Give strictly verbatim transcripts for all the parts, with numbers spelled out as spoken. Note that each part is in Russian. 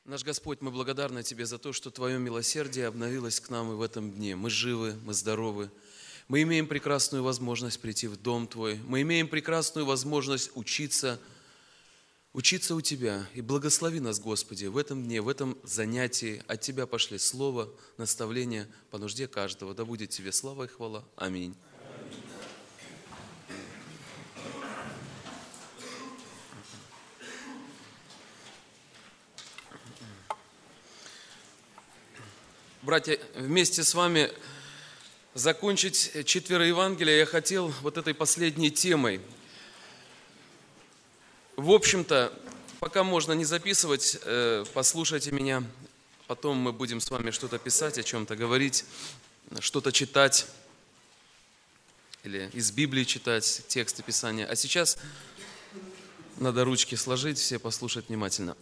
Наш Господь, мы благодарны Тебе за то, что Твое милосердие обновилось к нам и в этом дне. Мы живы, мы здоровы. Мы имеем прекрасную возможность прийти в Дом Твой. Мы имеем прекрасную возможность учиться, учиться у Тебя. И благослови нас, Господи, в этом дне, в этом занятии. От Тебя пошли слово, наставление по нужде каждого. Да будет Тебе слава и хвала. Аминь. Братья, вместе с вами закончить четверо Евангелия я хотел вот этой последней темой. В общем-то, пока можно не записывать, послушайте меня, потом мы будем с вами что-то писать, о чем-то говорить, что-то читать, или из Библии читать тексты Писания. А сейчас надо ручки сложить, все послушать внимательно.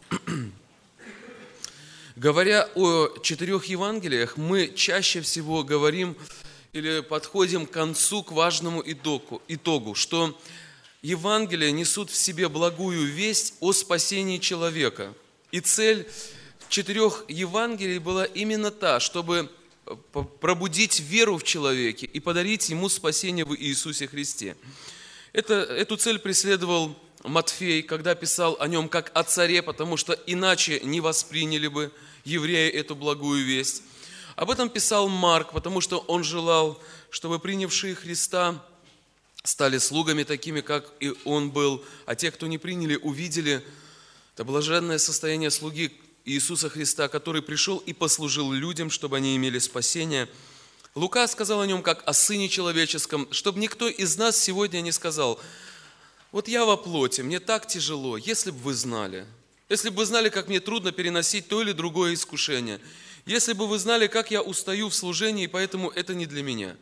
Говоря о четырех Евангелиях, мы чаще всего говорим или подходим к концу, к важному итогу, итогу, что Евангелия несут в себе благую весть о спасении человека. И цель четырех Евангелий была именно та, чтобы пробудить веру в человеке и подарить ему спасение в Иисусе Христе. Это, эту цель преследовал Матфей, когда писал о нем как о царе, потому что иначе не восприняли бы евреи эту благую весть. Об этом писал Марк, потому что он желал, чтобы принявшие Христа стали слугами такими, как и он был, а те, кто не приняли, увидели это блаженное состояние слуги Иисуса Христа, который пришел и послужил людям, чтобы они имели спасение. Лука сказал о нем как о Сыне Человеческом, чтобы никто из нас сегодня не сказал: вот я во плоти, мне так тяжело, если бы вы знали. Если бы вы знали, как мне трудно переносить то или другое искушение. Если бы вы знали, как я устаю в служении, и поэтому это не для меня.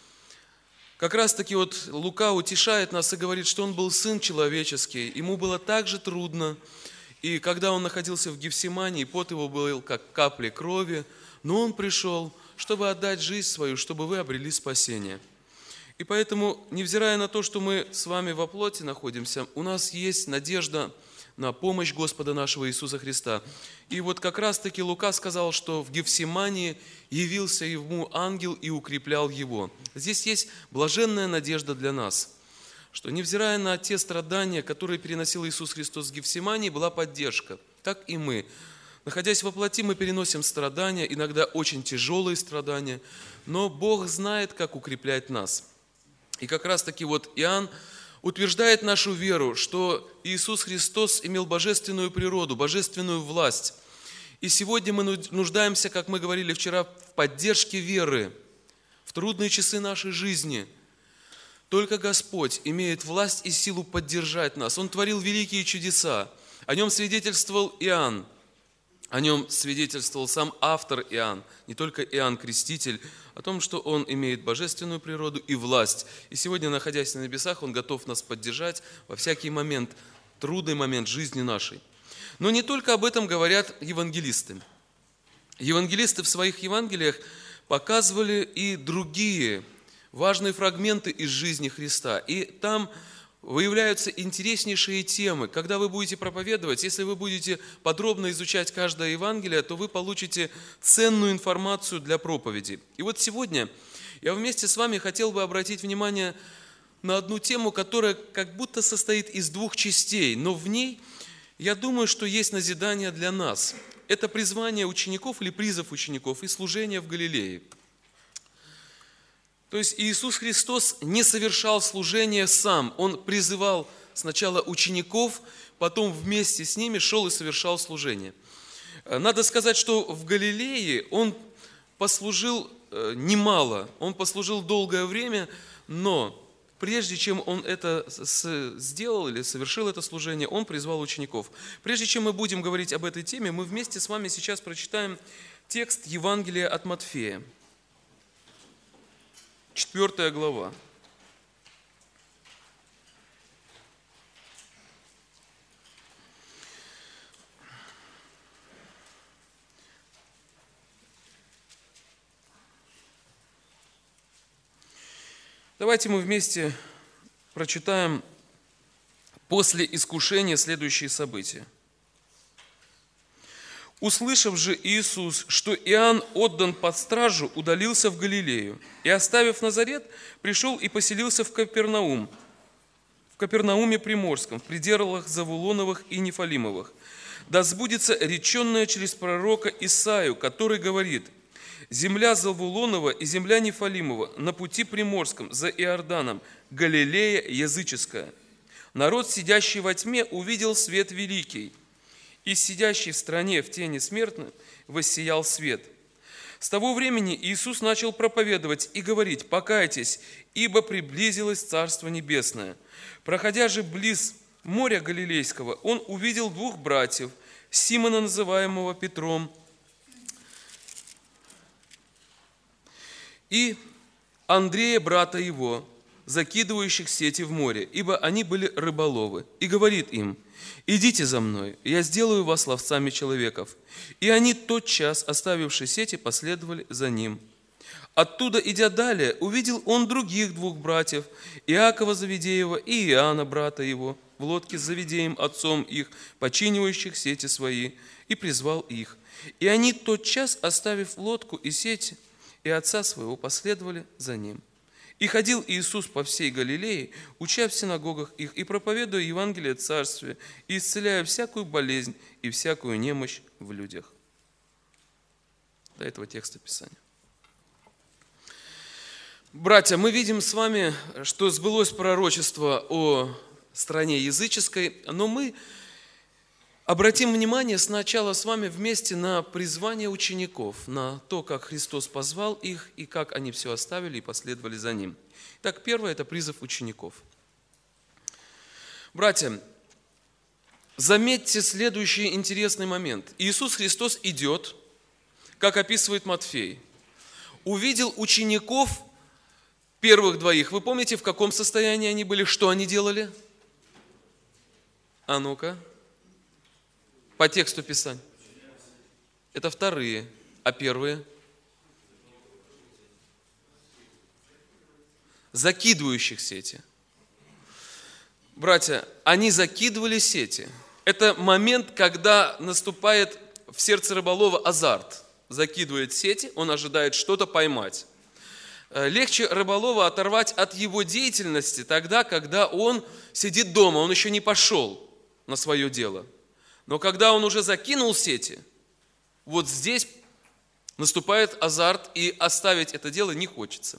Как раз таки вот Лука утешает нас и говорит, что он был Сын Человеческий, ему было так же трудно. И когда он находился в Гефсимании, пот его был как капли крови, но он пришел, чтобы отдать жизнь свою, чтобы вы обрели спасение. И поэтому, невзирая на то, что мы с вами во плоти находимся, у нас есть надежда на помощь Господа нашего Иисуса Христа. И вот как раз-таки Лука сказал, что в Гефсимании явился ему ангел и укреплял его. Здесь есть блаженная надежда для нас, что невзирая на те страдания, которые переносил Иисус Христос в Гефсимании, была поддержка. Так и мы. Находясь во плоти, мы переносим страдания, иногда очень тяжелые страдания, но Бог знает, как укреплять нас. И как раз-таки вот Иоанн утверждает нашу веру, что Иисус Христос имел божественную природу, божественную власть. И сегодня мы нуждаемся, как мы говорили вчера, в поддержке веры, в трудные часы нашей жизни. Только Господь имеет власть и силу поддержать нас. Он творил великие чудеса. О нем свидетельствовал Иоанн. О нем свидетельствовал сам автор Иоанн, не только Иоанн Креститель, о том, что он имеет божественную природу и власть. И сегодня, находясь на небесах, он готов нас поддержать во всякий момент, трудный момент жизни нашей. Но не только об этом говорят евангелисты. Евангелисты в своих Евангелиях показывали и другие важные фрагменты из жизни Христа. И там выявляются интереснейшие темы. Когда вы будете проповедовать, если вы будете подробно изучать каждое Евангелие, то вы получите ценную информацию для проповеди. И вот сегодня я вместе с вами хотел бы обратить внимание на одну тему, которая как будто состоит из двух частей, но в ней, я думаю, что есть назидание для нас. Это призвание учеников или призыв учеников и служение в Галилее. То есть Иисус Христос не совершал служение сам. Он призывал сначала учеников, потом вместе с ними шел и совершал служение. Надо сказать, что в Галилее Он послужил немало, Он послужил долгое время, но прежде чем Он это сделал или совершил это служение, Он призвал учеников. Прежде чем мы будем говорить об этой теме, мы вместе с вами сейчас прочитаем текст Евангелия от Матфея. Четвертая глава. Давайте мы вместе прочитаем после искушения следующие события. Услышав же Иисус, что Иоанн отдан под стражу, удалился в Галилею. И, оставив Назарет, пришел и поселился в Капернаум, в Капернауме Приморском, в пределах Завулоновых и Нефалимовых. Да сбудется реченное через пророка Исаию, который говорит: «Земля Завулонова и земля Нефалимова на пути Приморском, за Иорданом, Галилея языческая. Народ, сидящий во тьме, увидел свет великий, и сидящий в стране в тени смертной воссиял свет». С того времени Иисус начал проповедовать и говорить: «Покайтесь, ибо приблизилось Царство Небесное». Проходя же близ моря Галилейского, он увидел двух братьев, Симона, называемого Петром, и Андрея, брата его, закидывающих сети в море, ибо они были рыболовы. И говорит им: «Идите за мной, я сделаю вас ловцами человеков». И они тотчас, оставивши сети, последовали за ним. Оттуда, идя далее, увидел он других двух братьев, Иакова Завидеева и Иоанна, брата его, в лодке с Завидеем, отцом их, починивающих сети свои, и призвал их. И они тотчас, оставив лодку и сети, и отца своего, последовали за ним. И ходил Иисус по всей Галилее, уча в синагогах их и проповедуя Евангелие Царствия, и исцеляя всякую болезнь и всякую немощь в людях. До этого текста Писания. Братья, мы видим с вами, что сбылось пророчество о стране языческой, но мы обратим внимание сначала с вами вместе на призвание учеников, на то, как Христос позвал их и как они все оставили и последовали за Ним. Итак, первое – это призыв учеников. Братья, заметьте следующий интересный момент. Иисус Христос идет, как описывает Матфей, увидел учеников первых двоих. Вы помните, в каком состоянии они были, что они делали? А ну-ка. По тексту Писания. Это вторые. А первые? Закидывающих сети. Братья, они закидывали сети. Это момент, когда наступает в сердце рыболова азарт. Закидывает сети, он ожидает что-то поймать. Легче рыболова оторвать от его деятельности тогда, когда он сидит дома, он еще не пошел на свое дело. Но когда он уже закинул сети, вот здесь наступает азарт, и оставить это дело не хочется.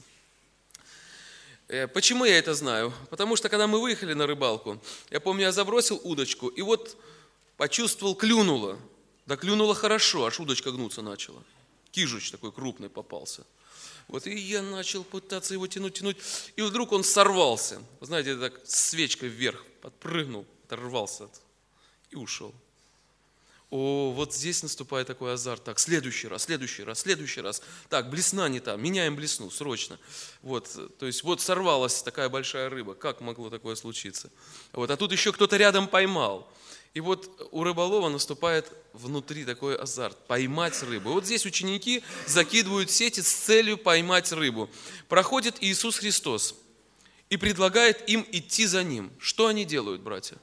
Почему я это знаю? Потому что, когда мы выехали на рыбалку, я помню, я забросил удочку, и вот почувствовал, клюнуло. Да клюнуло хорошо, аж удочка гнуться начала. Кижуч такой крупный попался. Вот и я начал пытаться его тянуть, тянуть, и вдруг он сорвался. Вы знаете, так свечкой вверх подпрыгнул, оторвался и ушел. О, вот здесь наступает такой азарт. Так, следующий раз, следующий раз, следующий раз. Так, блесна не там, меняем блесну, срочно. Вот, то есть вот сорвалась такая большая рыба. Как могло такое случиться? Вот, а тут еще кто-то рядом поймал. И вот у рыболова наступает внутри такой азарт – поймать рыбу. Вот здесь ученики закидывают сети с целью поймать рыбу. Проходит Иисус Христос и предлагает им идти за Ним. Что они делают, братья?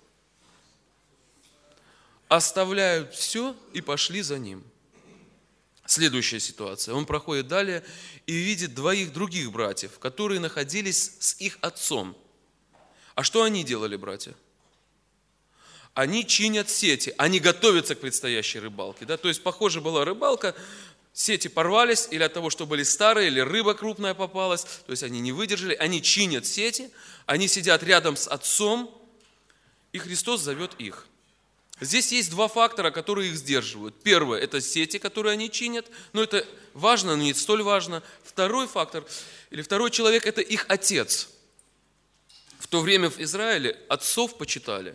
Оставляют все и пошли за Ним. Следующая ситуация. Он проходит далее и видит двоих других братьев, которые находились с их отцом. А что они делали, братья? Они чинят сети, они готовятся к предстоящей рыбалке. Да? То есть, похоже, была рыбалка, сети порвались, или от того, что были старые, или рыба крупная попалась, то есть они не выдержали, они чинят сети, они сидят рядом с отцом, и Христос зовет их. Здесь есть два фактора, которые их сдерживают. Первое – это сети, которые они чинят, но это важно, но не столь важно. Второй фактор, или второй человек – это их отец. В то время в Израиле отцов почитали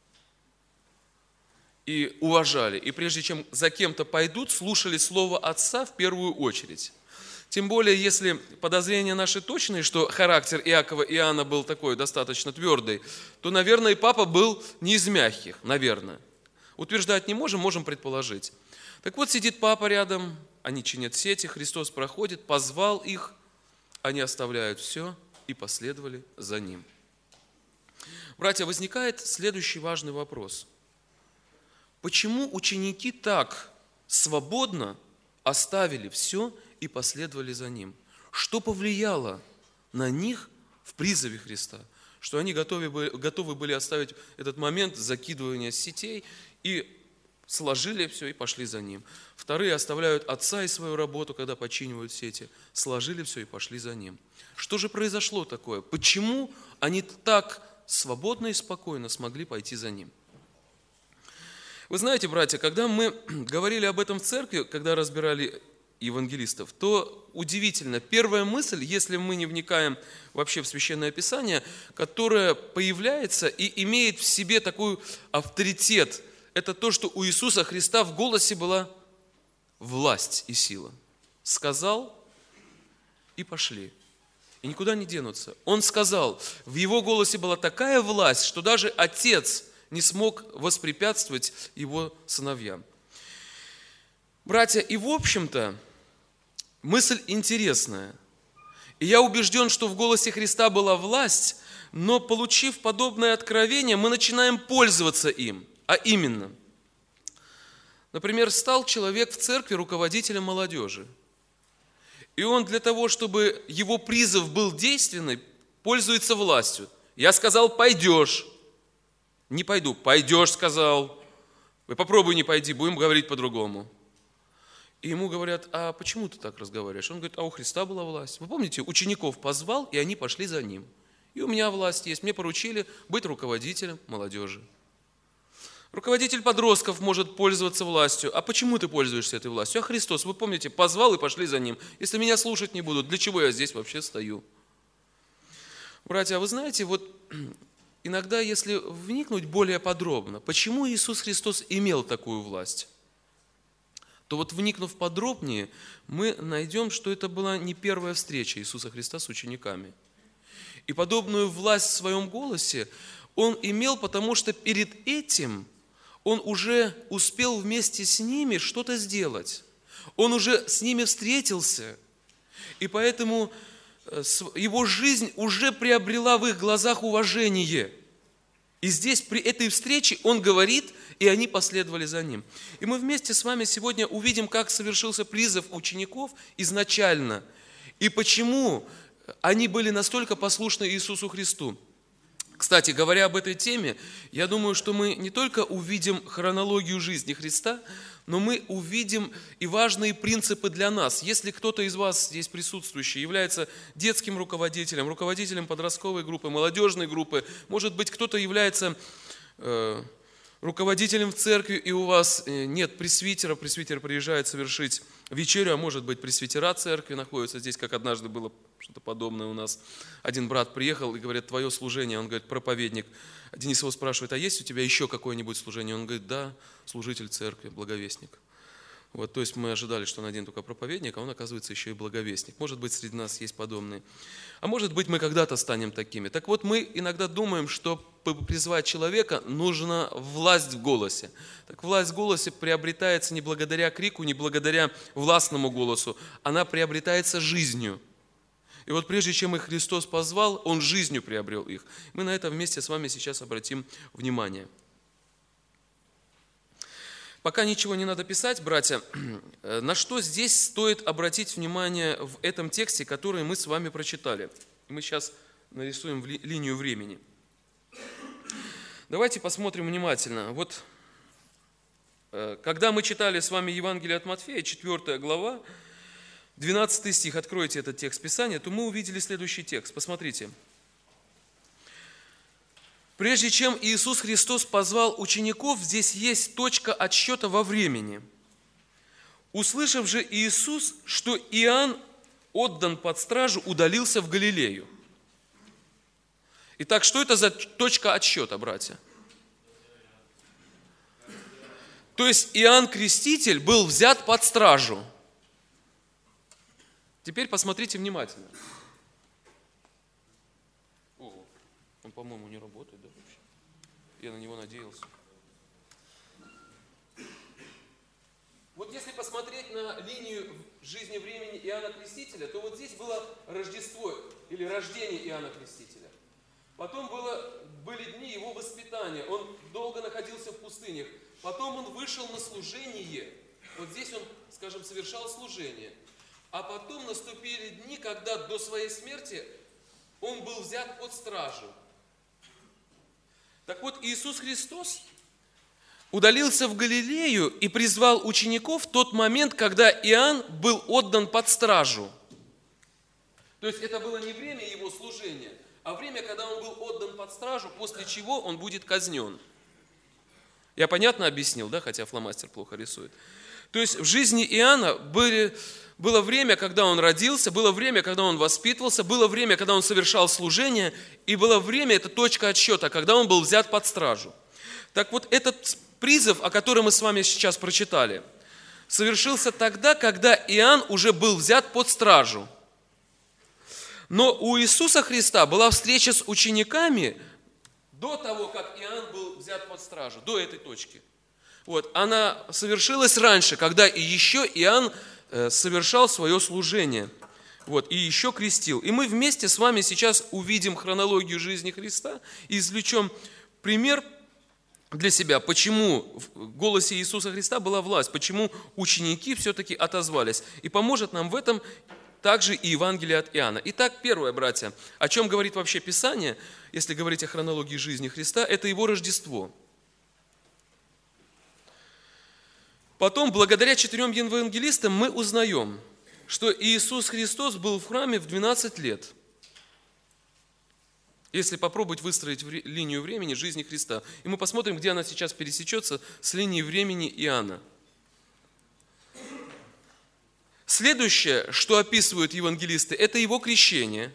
и уважали. И прежде чем за кем-то пойдут, слушали слово отца в первую очередь. Тем более, если подозрения наши точные, что характер Иакова и Иоанна был такой достаточно твердый, то, наверное, и папа был не из мягких, наверное. Утверждать не можем, можем предположить. Так вот, сидит папа рядом, они чинят сети, Христос проходит, позвал их, они оставляют все и последовали за Ним. Братья, возникает следующий важный вопрос. Почему ученики так свободно оставили все и последовали за Ним. Что повлияло на них в призыве Христа? Что они готовы были, готовы были оставить этот момент закидывания сетей и сложили все и пошли за Ним. Вторые оставляют отца и свою работу, когда починивают сети, сложили все и пошли за Ним. Что же произошло такое? Почему они так свободно и спокойно смогли пойти за Ним? Вы знаете, братья, когда мы говорили об этом в церкви, когда разбирали евангелистов, то удивительно, первая мысль, если мы не вникаем вообще в Священное Писание, которая появляется и имеет в себе такой авторитет, это то, что у Иисуса Христа в голосе была власть и сила. Сказал и пошли. И никуда не денутся. Он сказал, в его голосе была такая власть, что даже отец не смог воспрепятствовать его сыновьям. Братья, и в общем-то, мысль интересная. И я убежден, что в голосе Христа была власть, но получив подобное откровение, мы начинаем пользоваться им. А именно, например, стал человек в церкви руководителем молодежи. И он для того, чтобы его призыв был действенный, пользуется властью. Я сказал, пойдешь. Не пойду. Пойдешь, сказал. Вы попробуй не пойди, будем говорить по-другому. И ему говорят, а почему ты так разговариваешь? Он говорит, а у Христа была власть. Вы помните, учеников позвал, и они пошли за ним. И у меня власть есть. Мне поручили быть руководителем молодежи. Руководитель подростков может пользоваться властью. А почему ты пользуешься этой властью? А Христос, вы помните, позвал и пошли за Ним. Если меня слушать не будут, для чего я здесь вообще стою? Братья, а вы знаете, вот иногда, если вникнуть более подробно, почему Иисус Христос имел такую власть, то вот вникнув подробнее, мы найдем, что это была не первая встреча Иисуса Христа с учениками. И подобную власть в своем голосе Он имел, потому что перед этим Он уже успел вместе с ними что-то сделать. Он уже с ними встретился. И поэтому его жизнь уже приобрела в их глазах уважение. И здесь при этой встрече Он говорит, и они последовали за Ним. И мы вместе с вами сегодня увидим, как совершился призыв учеников изначально. И почему они были настолько послушны Иисусу Христу. Кстати, говоря об этой теме, я думаю, что мы не только увидим хронологию жизни Христа, но мы увидим и важные принципы для нас. Если кто-то из вас здесь присутствующий является детским руководителем, руководителем подростковой группы, молодежной группы, может быть, кто-то является э, руководителем в церкви, и у вас нет пресвитера, пресвитер приезжает совершить вечерю, а может быть, пресвитера церкви находятся здесь, как однажды было что-то подобное у нас. Один брат приехал и говорит, твое служение, он говорит, проповедник. Денис его спрашивает, а есть у тебя еще какое-нибудь служение? Он говорит, да, служитель церкви, благовестник. Вот, то есть мы ожидали, что он один только проповедник, а он, оказывается, еще и благовестник. Может быть, среди нас есть подобные. А может быть, мы когда-то станем такими. Так вот, мы иногда думаем, что призвать человека нужна власть в голосе. Так власть в голосе приобретается не благодаря крику, не благодаря властному голосу, она приобретается жизнью. И вот прежде чем их Христос позвал, Он жизнью приобрел их. Мы на это вместе с вами сейчас обратим внимание. Пока ничего не надо писать, братья, на что здесь стоит обратить внимание в этом тексте, который мы с вами прочитали. Мы сейчас нарисуем ли, линию времени. Давайте посмотрим внимательно. Вот, когда мы читали с вами Евангелие от Матфея, четвёртая глава, двенадцатый стих, откройте этот текст Писания, то мы увидели следующий текст. Посмотрите. Прежде чем Иисус Христос позвал учеников, здесь есть точка отсчета во времени. Услышав же Иисус, что Иоанн отдан под стражу, удалился в Галилею. Итак, что это за точка отсчета, братья? То есть Иоанн Креститель был взят под стражу. Теперь посмотрите внимательно. О, он, по-моему, не работает, да, вообще? Я на него надеялся. Вот если посмотреть на линию жизни времени Иоанна Крестителя, то вот здесь было Рождество или рождение Иоанна Крестителя. Потом было, были дни его воспитания. Он долго находился в пустынях. Потом он вышел на служение. Вот здесь он, скажем, совершал служение. А потом наступили дни, когда до своей смерти он был взят под стражу. Так вот, Иисус Христос удалился в Галилею и призвал учеников в тот момент, когда Иоанн был отдан под стражу. То есть это было не время его служения, а время, когда он был отдан под стражу, после чего он будет казнен. Я понятно объяснил, да, хотя фломастер плохо рисует. То есть в жизни Иоанна были, было время, когда он родился, было время, когда он воспитывался, было время, когда он совершал служение, и было время, это точка отсчета, когда он был взят под стражу. Так вот, этот призыв, о котором мы с вами сейчас прочитали, совершился тогда, когда Иоанн уже был взят под стражу. Но у Иисуса Христа была встреча с учениками до того, как Иоанн был взят под стражу, до этой точки. Вот, она совершилась раньше, когда и еще Иоанн совершал свое служение, вот, и еще крестил. И мы вместе с вами сейчас увидим хронологию жизни Христа и извлечем пример для себя, почему в голосе Иисуса Христа была власть, почему ученики все-таки отозвались. И поможет нам в этом также и Евангелие от Иоанна. Итак, первое, братья, о чем говорит вообще Писание, если говорить о хронологии жизни Христа, это Его Рождество. Потом, благодаря четырем евангелистам, мы узнаем, что Иисус Христос был в храме в двенадцать лет. Если попробовать выстроить линию времени жизни Христа, и мы посмотрим, где она сейчас пересечется с линией времени Иоанна. Следующее, что описывают евангелисты, это его крещение.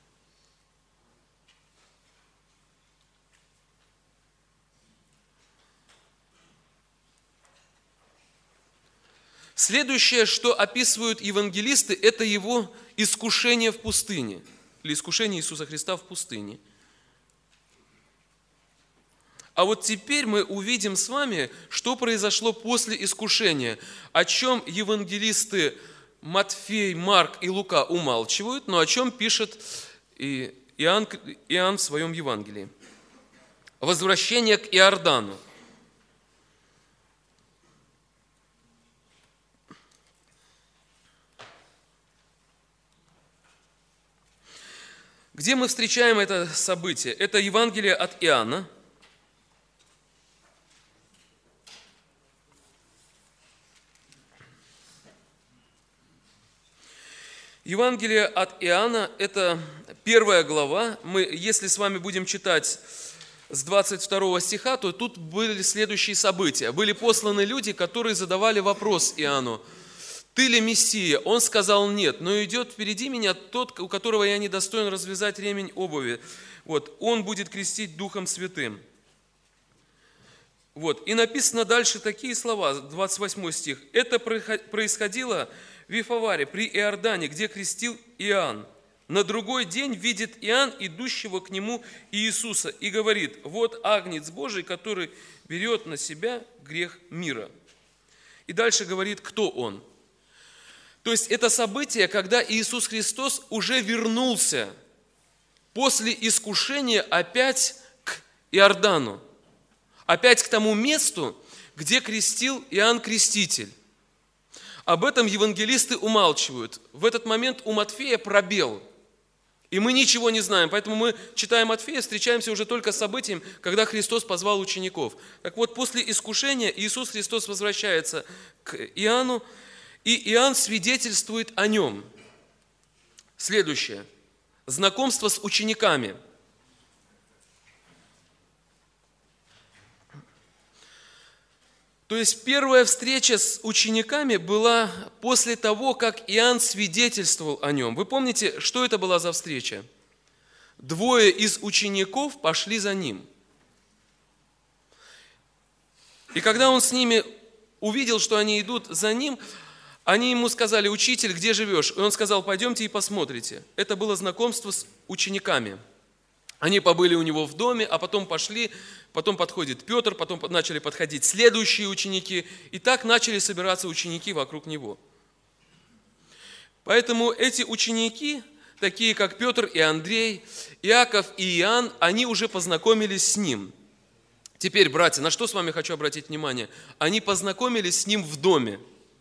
Следующее, что описывают евангелисты, это его искушение в пустыне, или искушение Иисуса Христа в пустыне. А вот теперь мы увидим с вами, что произошло после искушения, о чем евангелисты Матфей, Марк и Лука умалчивают, но о чем пишет Иоанн, Иоанн в своем Евангелии. Возвращение к Иордану. Где мы встречаем это событие? Это Евангелие от Иоанна. Евангелие от Иоанна – это первая глава. Мы, если с вами будем читать с двадцать второго стиха, то тут были следующие события. Были посланы люди, которые задавали вопрос Иоанну: «Ты ли Мессия?» Он сказал: «Нет, но идет впереди меня тот, у которого я не достоин развязать ремень обуви. Вот, он будет крестить Духом Святым». Вот, и написано дальше такие слова, двадцать восьмой стих. «Это происходило в Вифаваре, при Иордане, где крестил Иоанн. На другой день видит Иоанн идущего к нему Иисуса и говорит: вот Агнец Божий, который берет на себя грех мира». И дальше говорит, кто он. То есть это событие, когда Иисус Христос уже вернулся после искушения опять к Иордану, опять к тому месту, где крестил Иоанн Креститель. Об этом евангелисты умалчивают. В этот момент у Матфея пробел, и мы ничего не знаем. Поэтому мы, читая Матфея, встречаемся уже только с событием, когда Христос позвал учеников. Так вот, после искушения Иисус Христос возвращается к Иоанну, и Иоанн свидетельствует о нем. Следующее. Знакомство с учениками. То есть первая встреча с учениками была после того, как Иоанн свидетельствовал о нем. Вы помните, что это была за встреча? Двое из учеников пошли за ним. И когда он с ними увидел, что они идут за ним, они ему сказали: «Учитель, где живешь?» И он сказал: «Пойдемте и посмотрите». Это было знакомство с учениками. Они побыли у него в доме, а потом пошли, потом подходит Петр, потом начали подходить следующие ученики, и так начали собираться ученики вокруг него. Поэтому эти ученики, такие как Петр и Андрей, Иаков и Иоанн, они уже познакомились с ним. Теперь, братья, на что с вами хочу обратить внимание? Они познакомились с ним в доме.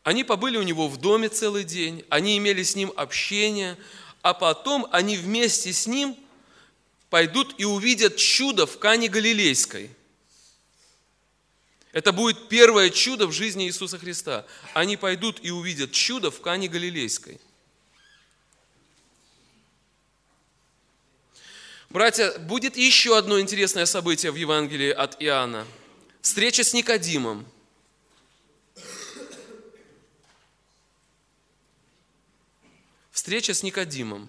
Они побыли у него в доме целый день, они имели с ним общение, а потом они вместе с ним пойдут и увидят чудо в Кане Галилейской. Это будет первое чудо в жизни Иисуса Христа. Они пойдут и увидят чудо в Кане Галилейской. Братья, будет еще одно интересное событие в Евангелии от Иоанна. Встреча с Никодимом. Встреча с Никодимом.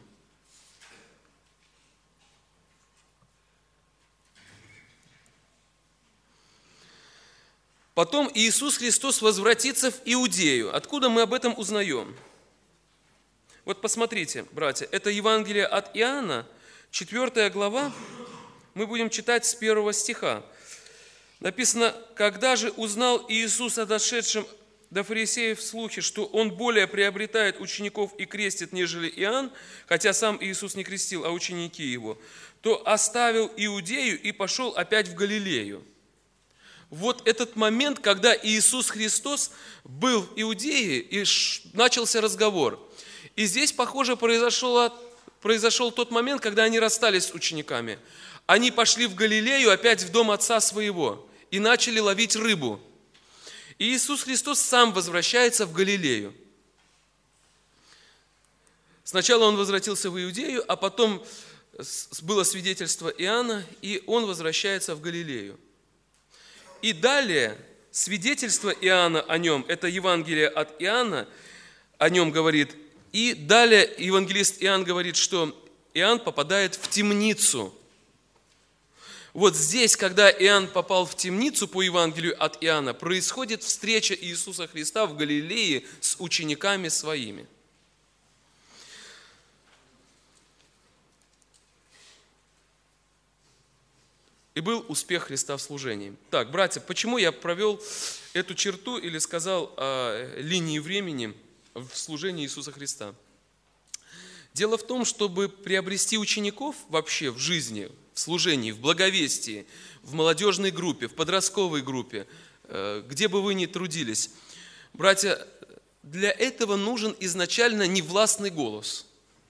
Потом Иисус Христос возвратится в Иудею. Откуда мы об этом узнаем? Вот посмотрите, братья, это Евангелие от Иоанна, четвёртая глава, мы будем читать с первого стиха. Написано: «Когда же узнал Иисус о дошедшем до фарисеев слухе, что он более приобретает учеников и крестит, нежели Иоанн, хотя сам Иисус не крестил, а ученики его, то оставил Иудею и пошел опять в Галилею». Вот этот момент, когда Иисус Христос был в Иудее, и начался разговор. И здесь, похоже, произошел, произошел тот момент, когда они расстались с учениками. Они пошли в Галилею, опять в дом отца своего, и начали ловить рыбу. И Иисус Христос сам возвращается в Галилею. Сначала Он возвратился в Иудею, а потом было свидетельство Иоанна, и Он возвращается в Галилею. И далее свидетельство Иоанна о нем, это Евангелие от Иоанна, о нем говорит. И далее евангелист Иоанн говорит, что Иоанн попадает в темницу. Вот здесь, когда Иоанн попал в темницу по Евангелию от Иоанна, происходит встреча Иисуса Христа в Галилее с учениками своими. И был успех Христа в служении. Так, братья, почему я провел эту черту или сказал о линии времени в служении Иисуса Христа? Дело в том, чтобы приобрести учеников вообще в жизни, в служении, в благовестии, в молодежной группе, в подростковой группе, где бы вы ни трудились, братья, для этого нужен изначально невластный голос.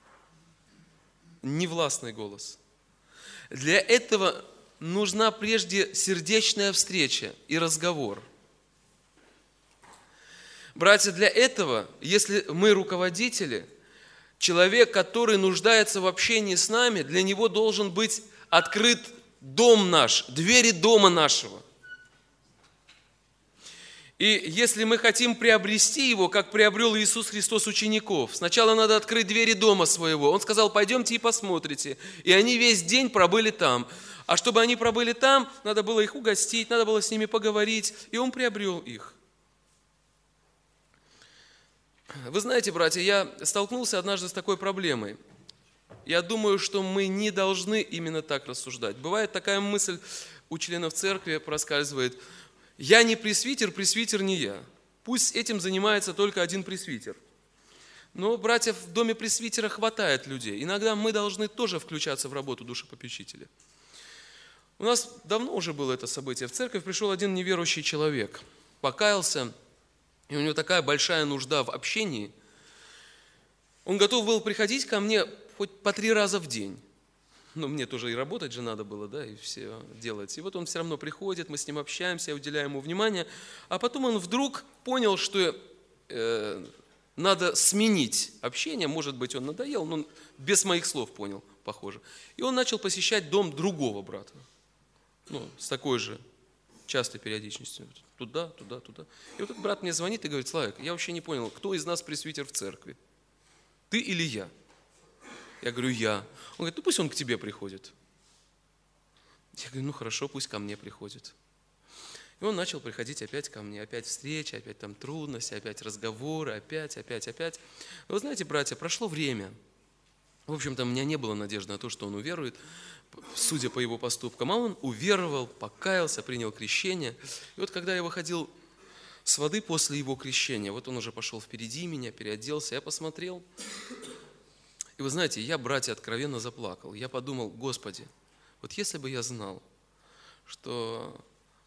Невластный голос. Для этого нужна прежде сердечная встреча и разговор. Братья, для этого, если мы руководители, человек, который нуждается в общении с нами, для него должен быть открыт дом наш, двери дома нашего. И если мы хотим приобрести его, как приобрел Иисус Христос учеников, сначала надо открыть двери дома своего. Он сказал: пойдемте и посмотрите. И они весь день пробыли там. А чтобы они пробыли там, надо было их угостить, надо было с ними поговорить, и он приобрел их. Вы знаете, братья, я столкнулся однажды с такой проблемой. Я думаю, что мы не должны именно так рассуждать. Бывает такая мысль у членов церкви, проскальзывает: я не пресвитер, пресвитер не я. Пусть этим занимается только один пресвитер. Но, братья, в доме пресвитера хватает людей. Иногда мы должны тоже включаться в работу душепопечителя. У нас давно уже было это событие. В церковь пришел один неверующий человек, покаялся, и у него такая большая нужда в общении. Он готов был приходить ко мне хоть по три раза в день. Но мне тоже и работать же надо было, да, и все делать. И вот он все равно приходит, мы с ним общаемся, я уделяю ему внимание. А потом он вдруг понял, что э, надо сменить общение. Может быть, он надоел, но он без моих слов понял, похоже. И он начал посещать дом другого брата. Ну, с такой же частой периодичностью. Туда, туда, туда. И вот этот брат мне звонит и говорит: Славик, я вообще не понял, кто из нас пресвитер в церкви? Ты или я? Я говорю: я. Он говорит: ну пусть он к тебе приходит. Я говорю: ну хорошо, пусть ко мне приходит. И он начал приходить опять ко мне. Опять встречи, опять там трудности, опять разговоры, опять, опять, опять. Вы знаете, братья, прошло время. В общем-то, у меня не было надежды на то, что он уверует, судя по его поступкам. А он уверовал, покаялся, принял крещение. И вот когда я выходил с воды после его крещения, вот он уже пошел впереди меня, переоделся, я посмотрел. И вы знаете, я, братья, откровенно заплакал. Я подумал: Господи, вот если бы я знал, что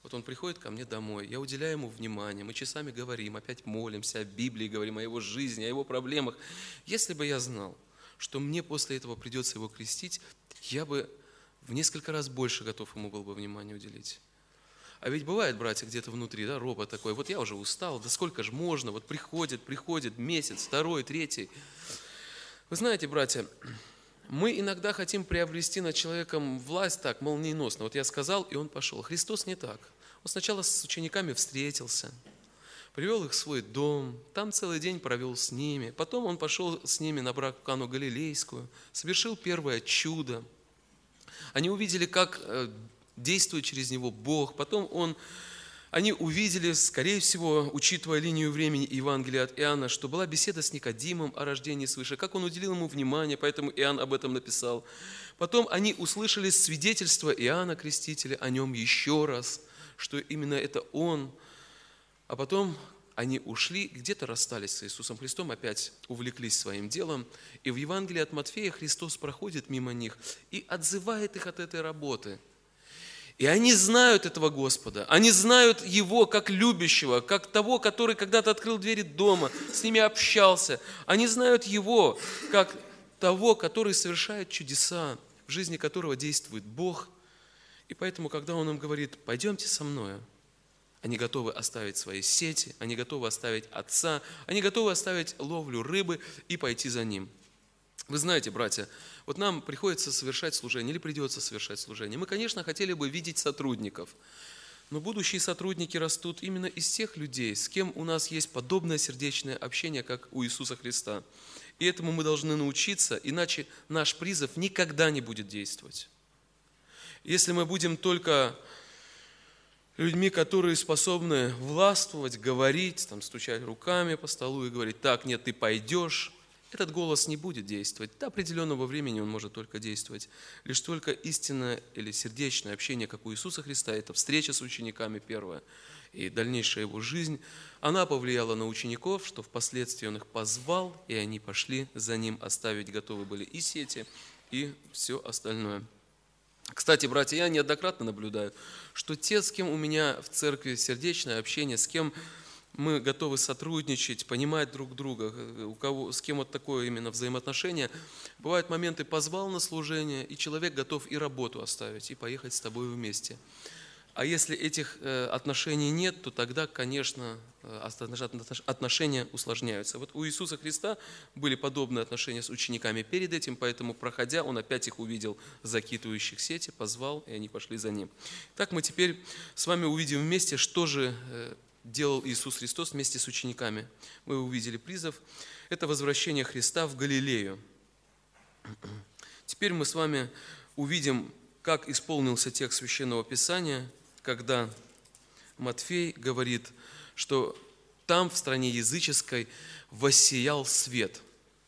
Вот он приходит ко мне домой, я уделяю ему внимание, мы часами говорим, опять молимся о Библии, говорим о его жизни, о его проблемах. Если бы я знал, что мне после этого придется его крестить, я бы в несколько раз больше готов ему был бы внимание уделить. А ведь бывает, братья, где-то внутри, да, робот такой, вот я уже устал, да сколько же можно, вот приходит, приходит месяц, второй, третий. Вы знаете, братья, мы иногда хотим приобрести над человеком власть так, молниеносно. Вот я сказал, и он пошел. Христос не так. Он сначала с учениками встретился, привел их в свой дом, там целый день провел с ними. Потом он пошел с ними на брак в Кану Галилейскую, совершил первое чудо. Они увидели, как действует через него Бог. Потом он, они увидели, скорее всего, учитывая линию времени Евангелия от Иоанна, что была беседа с Никодимом о рождении свыше, как он уделил ему внимание, поэтому Иоанн об этом написал. Потом они услышали свидетельство Иоанна Крестителя о нем еще раз, что именно это он. А потом они ушли, где-то расстались с Иисусом Христом, опять увлеклись своим делом. И в Евангелии от Матфея Христос проходит мимо них и отзывает их от этой работы. И они знают этого Господа, они знают Его как любящего, как того, который когда-то открыл двери дома, с ними общался. Они знают Его как того, который совершает чудеса, в жизни которого действует Бог. И поэтому, когда Он им говорит: «Пойдемте со мною», они готовы оставить свои сети, они готовы оставить отца, они готовы оставить ловлю рыбы и пойти за Ним. Вы знаете, братья, вот нам приходится совершать служение, или придется совершать служение. Мы, конечно, хотели бы видеть сотрудников, но будущие сотрудники растут именно из тех людей, с кем у нас есть подобное сердечное общение, как у Иисуса Христа. И этому мы должны научиться, иначе наш призыв никогда не будет действовать. Если мы будем только людьми, которые способны властвовать, говорить, там, стучать руками по столу и говорить: «Так, нет, ты пойдешь», этот голос не будет действовать. До определенного времени он может только действовать. Лишь только истинное или сердечное общение, как у Иисуса Христа, это встреча с учениками первая, и дальнейшая его жизнь, она повлияла на учеников, что впоследствии он их позвал, и они пошли за ним, оставить готовы были и сети, и все остальное. Кстати, братья, я неоднократно наблюдаю, что те, с кем у меня в церкви сердечное общение, с кем мы готовы сотрудничать, понимать друг друга, у кого, с кем вот такое именно взаимоотношение. Бывают моменты: позвал на служение, и человек готов и работу оставить, и поехать с тобой вместе. А если этих отношений нет, то тогда, конечно, отношения усложняются. Вот у Иисуса Христа были подобные отношения с учениками перед этим, поэтому, проходя, Он опять их увидел, закидывающих сети, позвал, и они пошли за Ним. Так мы теперь с вами увидим вместе, что же делал Иисус Христос вместе с учениками. Мы увидели призыв. Это возвращение Христа в Галилею. Теперь мы с вами увидим, как исполнился текст Священного Писания, когда Матфей говорит, что там, в стране языческой, воссиял свет.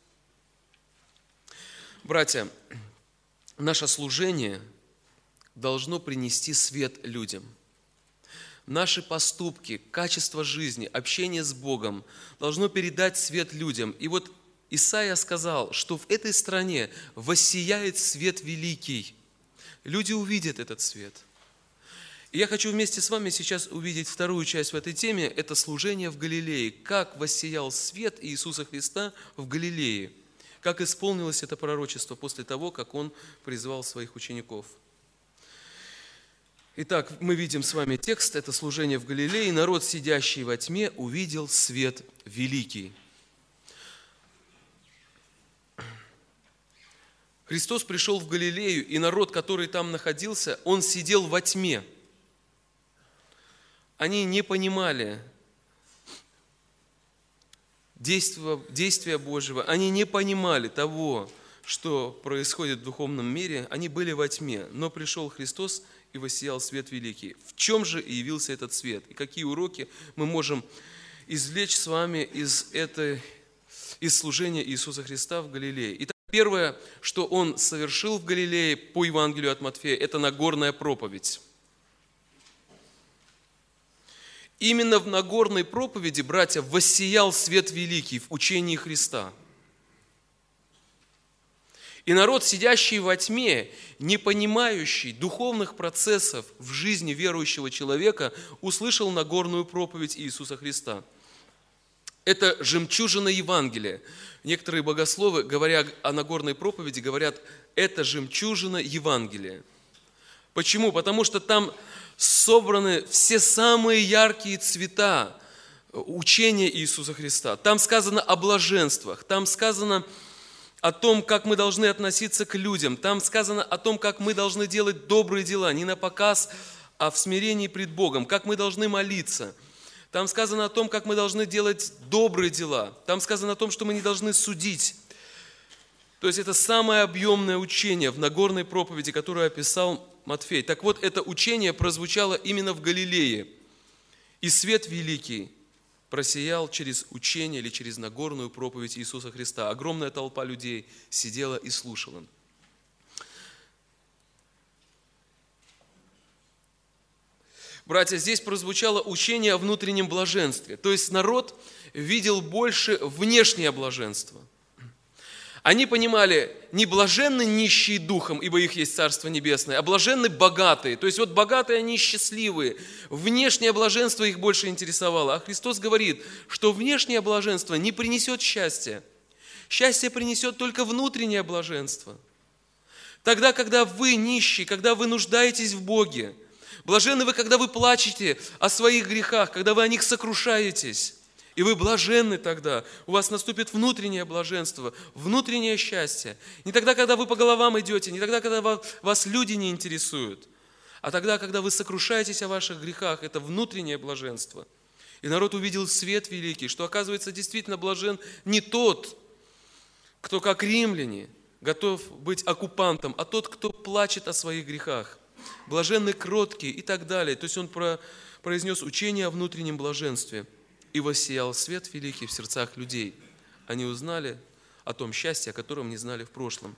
Братья, наше служение должно принести свет людям. Наши поступки, качество жизни, общение с Богом должно передать свет людям. И вот Исаия сказал, что в этой стране воссияет свет великий. Люди увидят этот свет. И я хочу вместе с вами сейчас увидеть вторую часть в этой теме. Это служение в Галилее. Как воссиял свет Иисуса Христа в Галилее. Как исполнилось это пророчество после того, как Он призвал своих учеников. Итак, мы видим с вами текст, это служение в Галилее. Народ, сидящий во тьме, увидел свет великий. Христос пришел в Галилею, и народ, который там находился, он сидел во тьме. Они не понимали действия, действия Божьего, они не понимали того, что происходит в духовном мире, они были во тьме, но пришел Христос и воссиял свет великий. В чем же и явился этот свет? И какие уроки мы можем извлечь с вами из, этой, из служения Иисуса Христа в Галилее? Итак, первое, что Он совершил в Галилее по Евангелию от Матфея, это Нагорная проповедь. Именно в Нагорной проповеди, братья, воссиял свет великий в учении Христа. И народ, сидящий во тьме, не понимающий духовных процессов в жизни верующего человека, услышал Нагорную проповедь Иисуса Христа. Это жемчужина Евангелия. Некоторые богословы, говоря о Нагорной проповеди, говорят, это жемчужина Евангелия. Почему? Потому что там собраны все самые яркие цвета учения Иисуса Христа. Там сказано о блаженствах, там сказано о том, как мы должны относиться к людям, там сказано о том, как мы должны делать добрые дела, не на показ, а в смирении пред Богом, как мы должны молиться. Там сказано о том, как мы должны делать добрые дела. Там сказано о том, что мы не должны судить. То есть это самое объемное учение в Нагорной проповеди, которое описал Матфей. Так вот, это учение прозвучало именно в Галилее. И свет великий просиял через учение или через Нагорную проповедь Иисуса Христа. Огромная толпа людей сидела и слушала. Братья, здесь прозвучало учение о внутреннем блаженстве. То есть народ видел больше внешнее блаженство. Они понимали, не блаженны нищие духом, ибо их есть Царство Небесное, а блаженны богатые. То есть вот богатые, они счастливые. Внешнее блаженство их больше интересовало. А Христос говорит, что внешнее блаженство не принесет счастья. Счастье принесет только внутреннее блаженство. Тогда, когда вы нищие, когда вы нуждаетесь в Боге, блаженны вы, когда вы плачете о своих грехах, когда вы о них сокрушаетесь. И вы блаженны тогда, у вас наступит внутреннее блаженство, внутреннее счастье. Не тогда, когда вы по головам идете, не тогда, когда вас люди не интересуют, а тогда, когда вы сокрушаетесь о ваших грехах, это внутреннее блаженство. И народ увидел свет великий, что, оказывается, действительно блажен не тот, кто, как римляне, готов быть оккупантом, а тот, кто плачет о своих грехах. Блаженны кроткие и так далее. То есть он произнес учение о внутреннем блаженстве. И воссиял свет великий в сердцах людей. Они узнали о том счастье, о котором не знали в прошлом.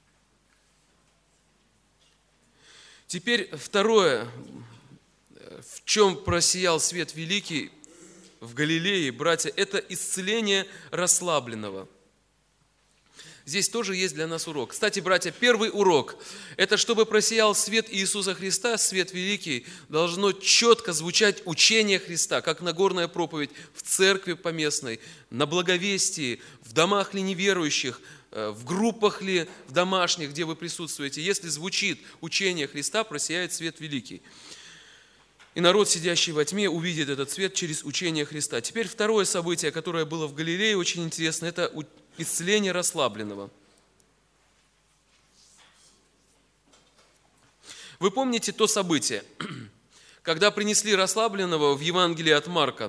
Теперь второе, в чем просиял свет великий в Галилее, братья, это исцеление расслабленного. Здесь тоже есть для нас урок. Кстати, братья, первый урок – это чтобы просиял свет Иисуса Христа, свет великий, должно четко звучать учение Христа, как Нагорная проповедь в церкви поместной, на благовестии, в домах ли неверующих, в группах ли в домашних, где вы присутствуете. Если звучит учение Христа, просияет свет великий. И народ, сидящий во тьме, увидит этот свет через учение Христа. Теперь второе событие, которое было в Галилее, очень интересно, это исцеление расслабленного. Вы помните то событие, когда принесли расслабленного в Евангелии от Марка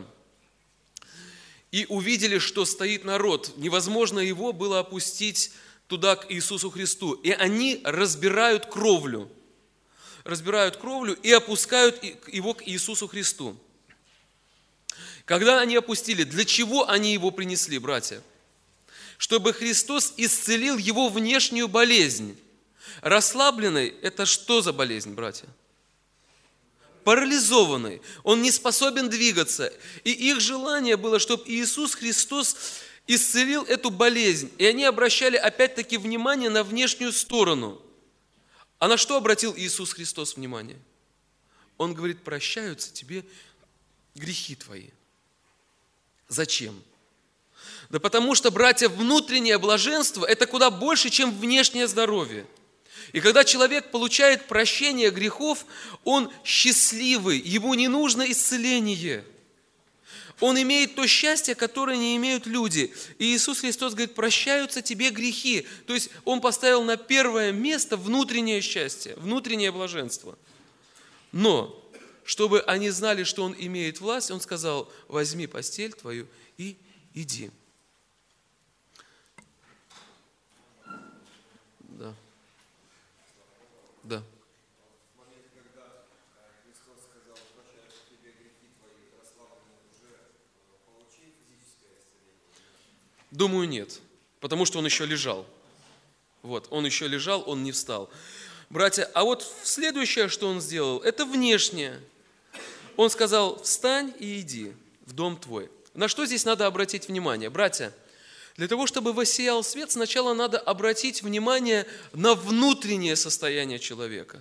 и увидели, что стоит народ, невозможно его было опустить туда, к Иисусу Христу, и они разбирают кровлю, разбирают кровлю и опускают его к Иисусу Христу. Когда они опустили, для чего они его принесли, братья? Чтобы Христос исцелил его внешнюю болезнь. Расслабленный – это что за болезнь, братья? Парализованный. Он не способен двигаться. И их желание было, чтобы Иисус Христос исцелил эту болезнь. И они обращали опять-таки внимание на внешнюю сторону. А на что обратил Иисус Христос внимание? Он говорит, прощаются тебе грехи твои. Зачем? Да потому что, братья, внутреннее блаженство – это куда больше, чем внешнее здоровье. И когда человек получает прощение грехов, он счастливый, ему не нужно исцеление. Он имеет то счастье, которое не имеют люди. И Иисус Христос говорит, прощаются тебе грехи. То есть Он поставил на первое место внутреннее счастье, внутреннее блаженство. Но, чтобы они знали, что Он имеет власть, Он сказал, возьми постель твою и иди. Да. Да. Думаю, нет, потому что он еще лежал. Вот, он еще лежал, он не встал. Братья, а вот следующее, что он сделал, это внешнее. Он сказал, встань и иди в дом твой. На что здесь надо обратить внимание? Братья, Для того, чтобы воссиял свет, сначала надо обратить внимание на внутреннее состояние человека.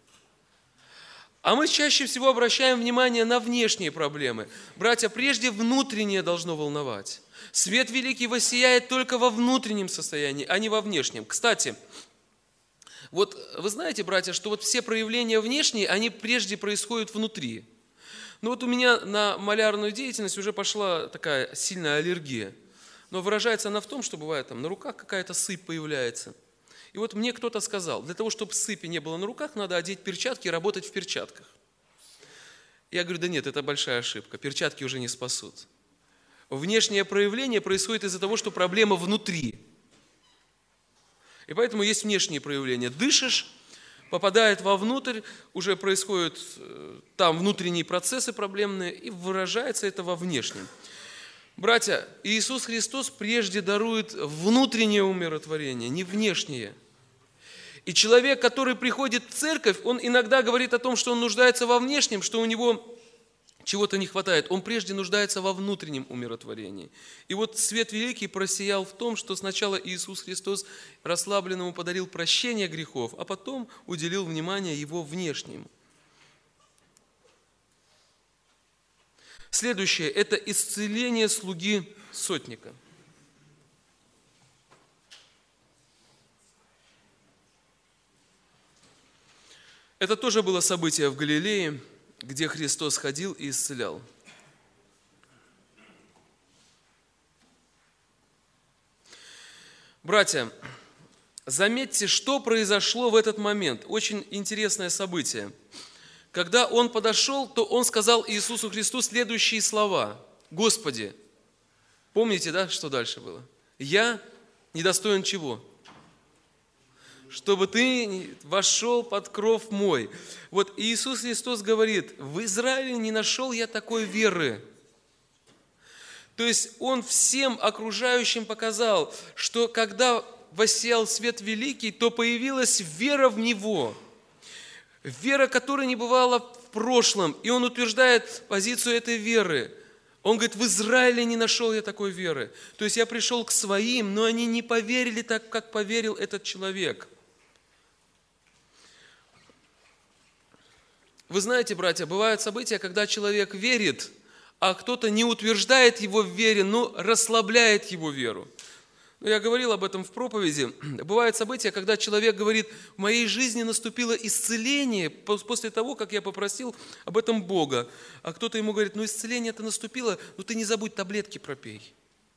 А мы чаще всего обращаем внимание на внешние проблемы. Братья, прежде внутреннее должно волновать. Свет великий воссияет только во внутреннем состоянии, а не во внешнем. Кстати, вот вы знаете, братья, что вот все проявления внешние, они прежде происходят внутри. Ну вот у меня на малярную деятельность уже пошла такая сильная аллергия. Но выражается она в том, что бывает там на руках какая-то сыпь появляется. И вот мне кто-то сказал, для того, чтобы сыпи не было на руках, надо одеть перчатки и работать в перчатках. Я говорю, да нет, это большая ошибка, перчатки уже не спасут. Внешнее проявление происходит из-за того, что проблема внутри. И поэтому есть внешние проявления. Дышишь, попадает вовнутрь, уже происходят там внутренние процессы проблемные, и выражается это во внешнем. Братья, Иисус Христос прежде дарует внутреннее умиротворение, не внешнее. И человек, который приходит в церковь, он иногда говорит о том, что он нуждается во внешнем, что у него чего-то не хватает. Он прежде нуждается во внутреннем умиротворении. И вот свет великий просиял в том, что сначала Иисус Христос расслабленному подарил прощение грехов, а потом уделил внимание его внешнему. Следующее – это исцеление слуги сотника. Это тоже было событие в Галилее, где Христос ходил и исцелял. Братья, заметьте, что произошло в этот момент. Очень интересное событие. Когда он подошел, то он сказал Иисусу Христу следующие слова. «Господи». Помните, да, что дальше было? «Я недостоин чего? Чтобы ты вошел под кров мой». Вот Иисус Христос говорит, в Израиле не нашел я такой веры. То есть Он всем окружающим показал, что когда воссиял свет великий, то появилась вера в Него. Вера, которая не бывала в прошлом. И Он утверждает позицию этой веры. Он говорит, в Израиле не нашел я такой веры. То есть я пришел к своим, но они не поверили так, как поверил этот человек. Вы знаете, братья, бывают события, когда человек верит, а кто-то не утверждает его в вере, но расслабляет его веру. Я говорил об этом в проповеди. Бывают события, когда человек говорит, в моей жизни наступило исцеление после того, как я попросил об этом Бога. А кто-то ему говорит, ну исцеление-то наступило, но ты не забудь, таблетки пропей.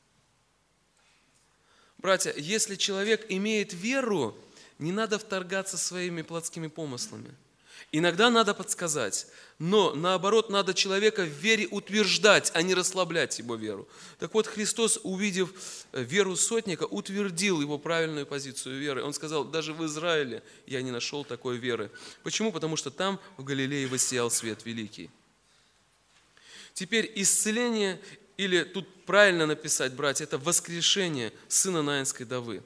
Братья, если человек имеет веру, не надо вторгаться своими плотскими помыслами. Иногда надо подсказать, но наоборот надо человека в вере утверждать, а не расслаблять его веру. Так вот, Христос, увидев веру сотника, утвердил его правильную позицию веры. Он сказал, даже в Израиле я не нашел такой веры. Почему? Потому что там в Галилее воссиял свет великий. Теперь исцеление, или тут правильно написать, братья, это воскрешение сына Наинской вдовы.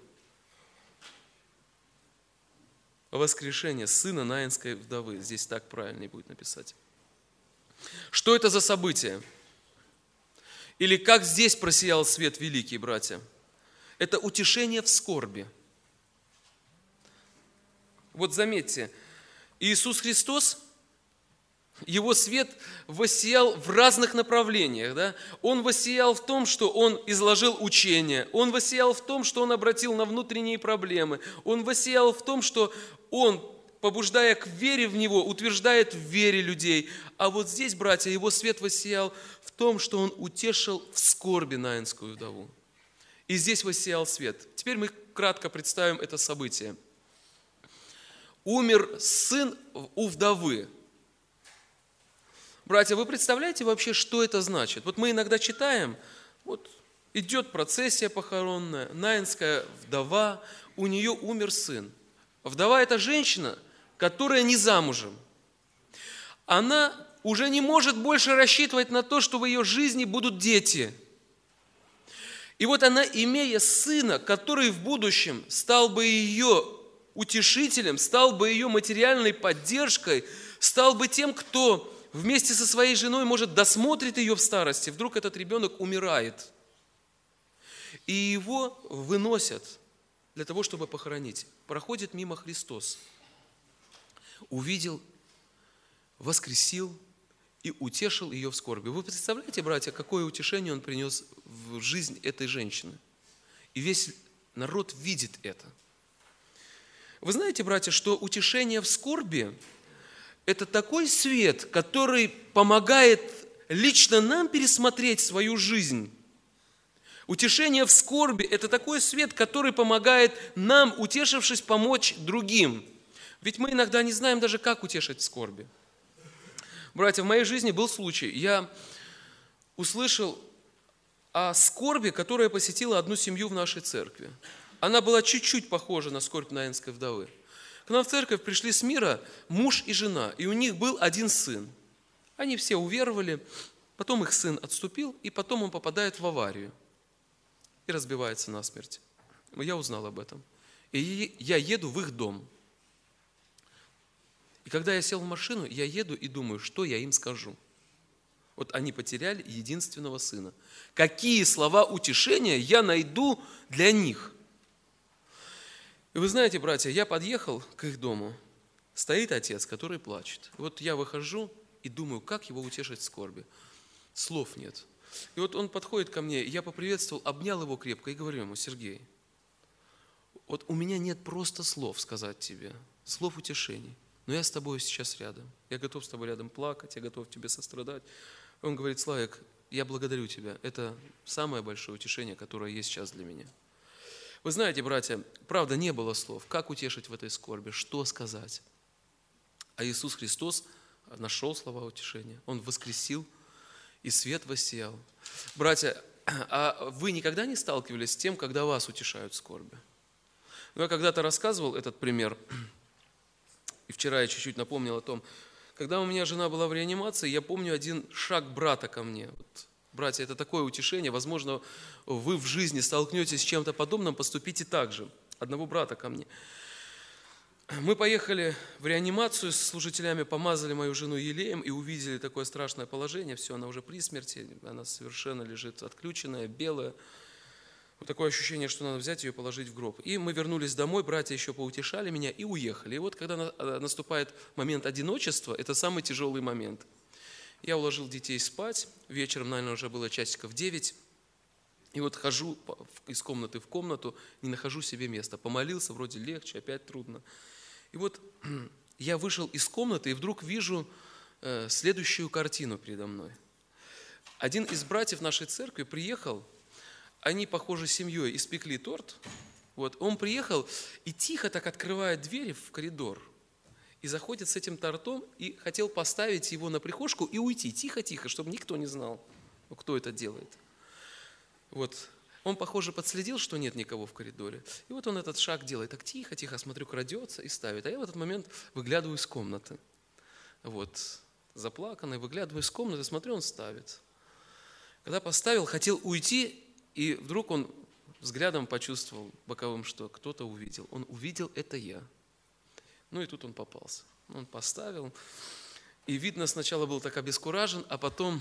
Воскрешение сына Наинской вдовы. Здесь так правильнее будет написать. Что это за событие? Или как здесь просиял свет великий, братья? Это утешение в скорби. Вот заметьте, Иисус Христос, Его свет воссиял в разных направлениях. Да? Он воссиял в том, что Он изложил учение. Он воссиял в том, что Он обратил на внутренние проблемы. Он воссиял в том, что Он, побуждая к вере в Него, утверждает в вере людей. А вот здесь, братья, Его свет воссиял в том, что Он утешил в скорби Наинскую вдову. И здесь воссиял свет. Теперь мы кратко представим это событие. Умер сын у вдовы. Братья, вы представляете вообще, что это значит? Вот мы иногда читаем, вот идет процессия похоронная, Наинская вдова, у нее умер сын. Вдова – это женщина, которая не замужем. Она уже не может больше рассчитывать на то, что в ее жизни будут дети. И вот она, имея сына, который в будущем стал бы ее утешителем, стал бы ее материальной поддержкой, стал бы тем, кто вместе со своей женой, может, досмотрит ее в старости, вдруг этот ребенок умирает. И его выносят для того, чтобы похоронить. Проходит мимо Христос. Увидел, воскресил и утешил ее в скорби. Вы представляете, братья, какое утешение он принес в жизнь этой женщины? И весь народ видит это. Вы знаете, братья, что утешение в скорби – это такой свет, который помогает лично нам пересмотреть свою жизнь. Утешение в скорби – это такой свет, который помогает нам, утешившись, помочь другим. Ведь мы иногда не знаем даже, как утешить в скорби. Братья, в моей жизни был случай. Я услышал о скорби, которая посетила одну семью в нашей церкви. Она была чуть-чуть похожа на скорбь наинской вдовы. К нам в церковь пришли с мира муж и жена, и у них был один сын. Они все уверовали, потом их сын отступил, и потом он попадает в аварию и разбивается насмерть. Я узнал об этом. И я еду в их дом. И когда я сел в машину, я еду и думаю, что я им скажу. Вот они потеряли единственного сына. Какие слова утешения я найду для них? И вы знаете, братья, я подъехал к их дому. Стоит отец, который плачет. И вот я выхожу и думаю, как его утешить в скорби. Слов нет. И вот он подходит ко мне, я поприветствовал, обнял его крепко и говорю ему: Сергей, вот у меня нет просто слов сказать тебе, слов утешений, но я с тобой сейчас рядом. Я готов с тобой рядом плакать, я готов тебе сострадать. Он говорит: Славик, я благодарю тебя, это самое большое утешение, которое есть сейчас для меня. Вы знаете, братья, правда, не было слов, как утешить в этой скорби, что сказать. А Иисус Христос нашел слова утешения, Он воскресил, и свет воссиял. Братья, а вы никогда не сталкивались с тем, когда вас утешают в скорби? Я когда-то рассказывал этот пример, и вчера я чуть-чуть напомнил о том, когда у меня жена была в реанимации, я помню один шаг брата ко мне. Вот, братья, это такое утешение, возможно, вы в жизни столкнетесь с чем-то подобным, поступите так же. Одного брата ко мне. Мы поехали в реанимацию с служителями, помазали мою жену елеем и увидели такое страшное положение. Все, она уже при смерти, она совершенно лежит отключенная, белая. Вот такое ощущение, что надо взять ее и положить в гроб. И мы вернулись домой, братья еще поутешали меня и уехали. И вот когда наступает момент одиночества, это самый тяжелый момент. Я уложил детей спать, вечером, наверное, уже было часиков девять. И вот хожу из комнаты в комнату, не нахожу себе места. Помолился, вроде легче, опять трудно. И вот я вышел из комнаты и вдруг вижу э, следующую картину передо мной. Один из братьев нашей церкви приехал, они, похоже, семьей испекли торт. Вот, он приехал и тихо так открывает двери в коридор и заходит с этим тортом и хотел поставить его на прихожку и уйти тихо-тихо, чтобы никто не знал, кто это делает. Вот. Он, похоже, подследил, что нет никого в коридоре. И вот он этот шаг делает. Так тихо-тихо, смотрю, крадется и ставит. А я в этот момент выглядываю из комнаты. Вот. Заплаканный, выглядываю из комнаты, смотрю, он ставит. Когда поставил, хотел уйти, и вдруг он взглядом почувствовал боковым, что кто-то увидел. Он увидел, это я. Ну и тут он попался. Он поставил. И видно, сначала был так обескуражен, а потом...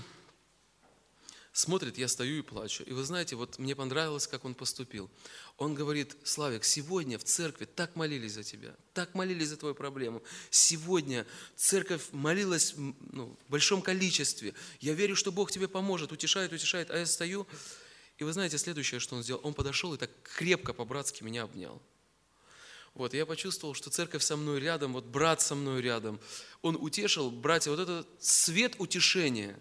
Смотрит, я стою и плачу. И вы знаете, вот мне понравилось, как он поступил. Он говорит: Славик, сегодня в церкви так молились за тебя, так молились за твою проблему. Сегодня церковь молилась ну, в большом количестве. Я верю, что Бог тебе поможет, утешает, утешает. А я стою, и вы знаете, следующее, что он сделал, он подошел и так крепко по-братски меня обнял. Вот, и я почувствовал, что церковь со мной рядом, вот брат со мной рядом. Он утешил, братья, вот этот свет утешения,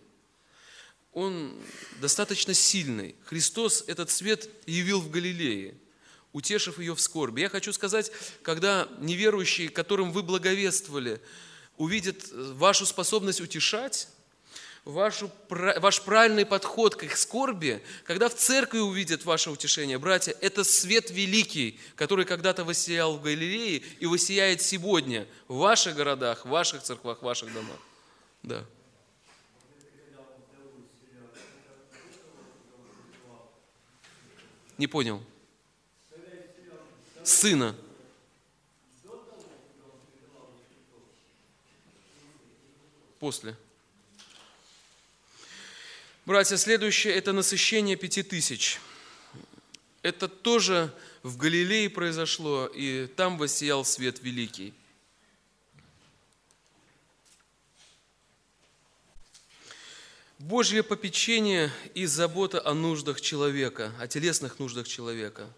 он достаточно сильный. Христос этот свет явил в Галилее, утешив ее в скорби. Я хочу сказать, когда неверующие, которым вы благовествовали, увидят вашу способность утешать, вашу, ваш правильный подход к их скорби, когда в церкви увидят ваше утешение, братья, это свет великий, который когда-то воссиял в Галилее и воссияет сегодня в ваших городах, в ваших церквах, в ваших домах. Да. Не понял. Сына. После. Братья, следующее – это насыщение пяти тысяч. это тоже в Галилее произошло, и там воссиял свет великий. Божье попечение и забота о нуждах человека, о телесных нуждах человека.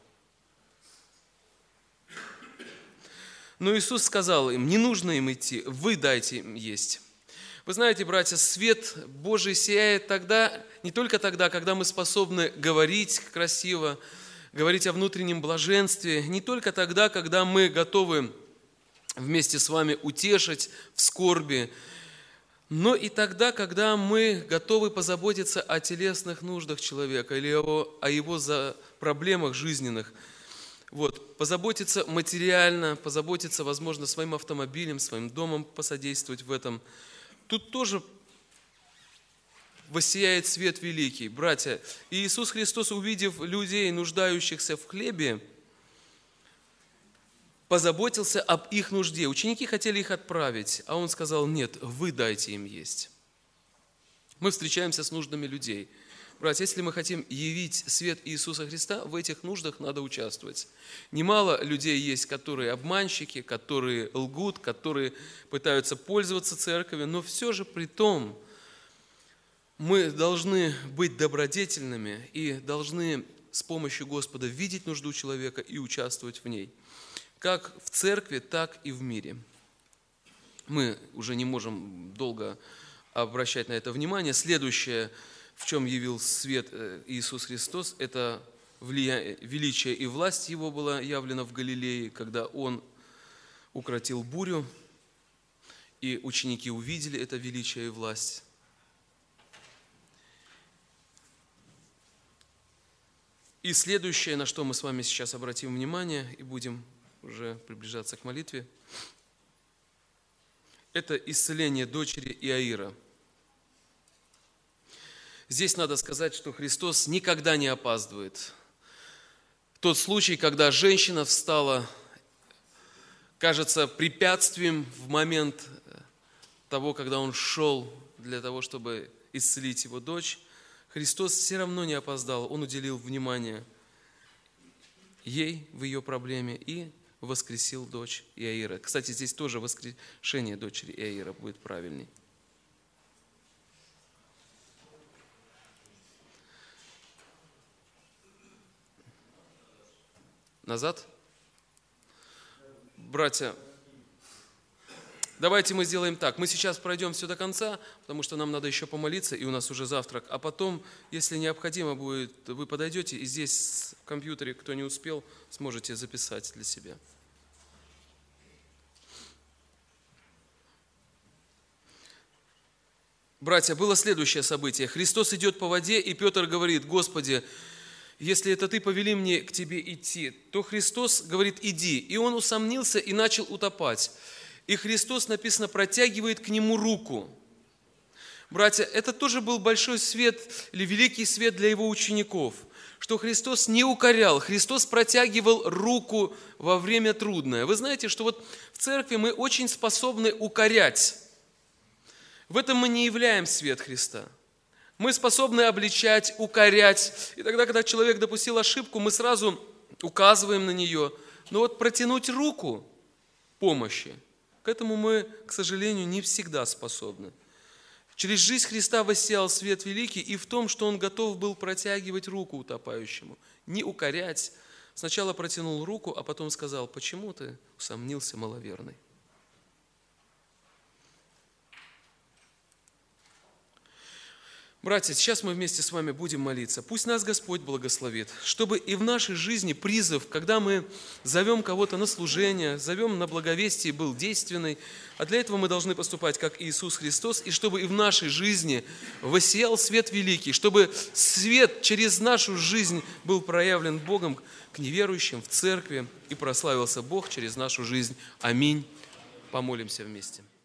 Но Иисус сказал им: не нужно им идти, вы дайте им есть. Вы знаете, братья, свет Божий сияет тогда, не только тогда, когда мы способны говорить красиво, говорить о внутреннем блаженстве, не только тогда, когда мы готовы вместе с вами утешить в скорби, но и тогда, когда мы готовы позаботиться о телесных нуждах человека или о, о его за проблемах жизненных. Вот, позаботиться материально, позаботиться, возможно, своим автомобилем, своим домом, посодействовать в этом. Тут тоже воссияет свет великий. Братья, и Иисус Христос, увидев людей, нуждающихся в хлебе, позаботился об их нужде. Ученики хотели их отправить, а Он сказал: нет, вы дайте им есть. Мы встречаемся с нуждами людей. Братья, если мы хотим явить свет Иисуса Христа, в этих нуждах надо участвовать. Немало людей есть, которые обманщики, которые лгут, которые пытаются пользоваться церковью, но все же при том мы должны быть добродетельными и должны с помощью Господа видеть нужду человека и участвовать в ней. Как в церкви, так и в мире. Мы уже не можем долго обращать на это внимание. Следующее, в чем явил свет Иисус Христос, это величие и власть Его была явлена в Галилее, когда Он укротил бурю, и ученики увидели это величие и власть. И следующее, на что мы с вами сейчас обратим внимание и будем уже приближаться к молитве, это исцеление дочери Иаира. Здесь надо сказать, что Христос никогда не опаздывает. Тот случай, когда женщина встала, кажется, препятствием в момент того, когда Он шел для того, чтобы исцелить его дочь, Христос все равно не опоздал. Он уделил внимание ей в ее проблеме и воскресил дочь Иаира. Кстати, здесь тоже воскрешение дочери Иаира будет правильней. Назад. Братья, давайте мы сделаем так. Мы сейчас пройдем все до конца, потому что нам надо еще помолиться, и у нас уже завтрак. А потом, если необходимо будет, вы подойдете, и здесь в компьютере, кто не успел, сможете записать для себя. Братья, было следующее событие. Христос идет по воде, и Петр говорит: Господи, если это Ты повели мне к Тебе идти, то Христос говорит: иди. И он усомнился и начал утопать. И Христос, написано, протягивает к нему руку. Братья, это тоже был большой свет или великий свет для его учеников, что Христос не укорял, Христос протягивал руку во время трудное. Вы знаете, что вот в церкви мы очень способны укорять. В этом мы не являем свет Христа. Мы способны обличать, укорять. И тогда, когда человек допустил ошибку, мы сразу указываем на нее. Но вот протянуть руку помощи, к этому мы, к сожалению, не всегда способны. Через жизнь Христа воссиял свет великий и в том, что Он готов был протягивать руку утопающему. Не укорять. Сначала протянул руку, а потом сказал: почему ты усомнился, маловерный? Братья, сейчас мы вместе с вами будем молиться. Пусть нас Господь благословит, чтобы и в нашей жизни призыв, когда мы зовем кого-то на служение, зовем на благовестие, был действенный. А для этого мы должны поступать, как Иисус Христос, и чтобы и в нашей жизни воссиял свет великий, чтобы свет через нашу жизнь был проявлен Богом к неверующим в церкви, и прославился Бог через нашу жизнь. Аминь. Помолимся вместе.